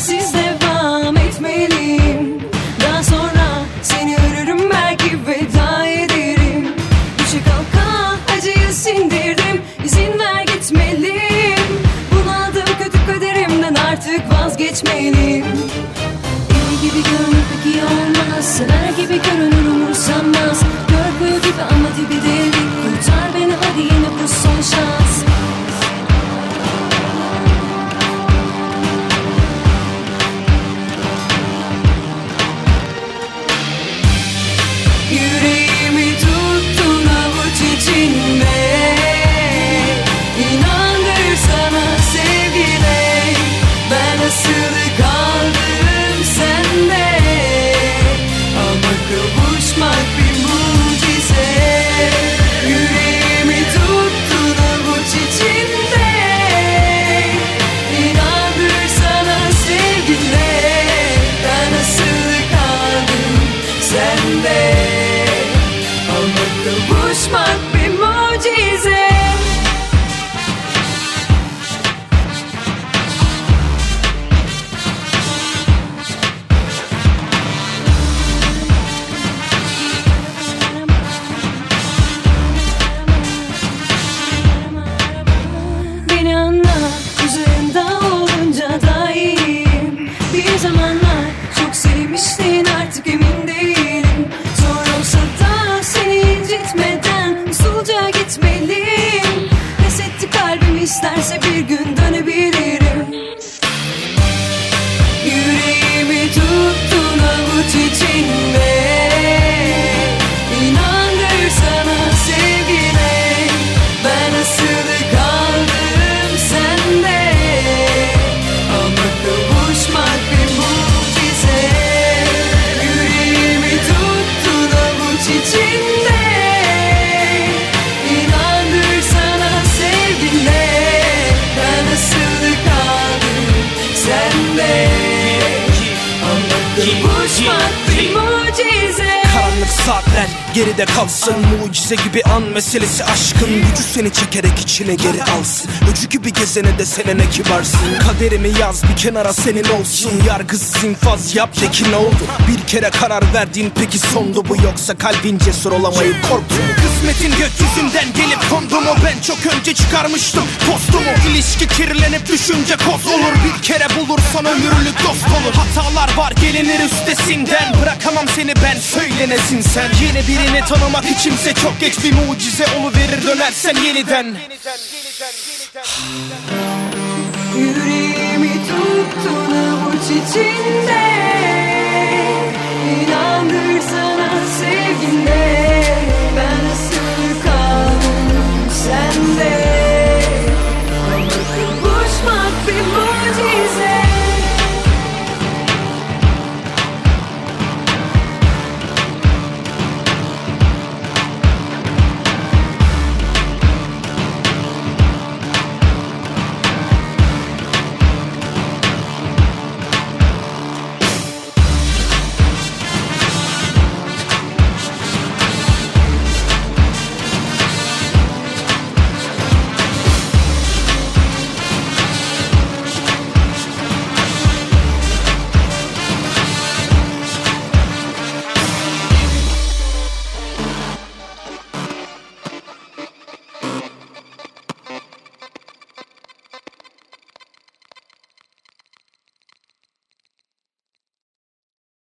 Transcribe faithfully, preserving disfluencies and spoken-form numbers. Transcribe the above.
sensiz devam etmeliyim. Daha sonra seni ararım, belki veda ederim. Düşe kalka acıyı sindirdim, izin ver gitmeliyim. Bunaldım kötü kaderimden, artık vazgeçmeliyim. İyi gibi görünür peki olmaz, sever gibi görünür umursamaz. Gör kuyu gibi ama dibi delik, kurtar beni hadi yine bu son şans. Yüreğimi tuttun avuç içinde, İnandırsana sevgine, ben asılı kaldım sende. Ama kavuşmak bir mucize. Yüreğimi tuttun avuç içinde, İnandırsana sevgine, ben asılı kaldım sende. Ama kavuşmak bir mucize. Beni anla, üzerinde olunca da iyiyim. Bir zamanlar çok sevmiştin, artık emin değilim. Zor olsa da seni incitmeden usulca gitmeliyim. Pes etti kalbim, isterse bir gün dönebilirim. Yüreğimi tuttun avuç içinde, İnandırsana sevgine, ben asılı kaldım sende. Ama kavuşmak bir mucize. Yüreğimi tuttun avuç içinde, İnandırsana sevgine, ben asılı kaldım sende. Ama kavuşmak bir mucize. Karanlık saatler geride kalsın, mucize gibi an meselesi aşkın. Gücü seni çekerek içine geri alsın. Öcü gibi gezene de senene kibarsın. Kaderimi yaz bir kenara senin olsun. Yargısız infaz yap de ki ne oldu? Bir kere karar verdin peki sondu bu, yoksa kalbin cesur olamayı korktu mu? Kısmetin gökyüzünden gelip kondu mu? Ben çok önce çıkarmıştım postumu. İlişki kirlenip düşünce koz olur. Bir kere bulursan ömürlük dost olur. Hatalar var gelinir üstesinden, bırakamam seni ben, söylenesin sen. Yeni birini tanımak içimse çok geç, bir mucize oluverir dönersen yeniden. Yüreğimi tuttun avuç içinde,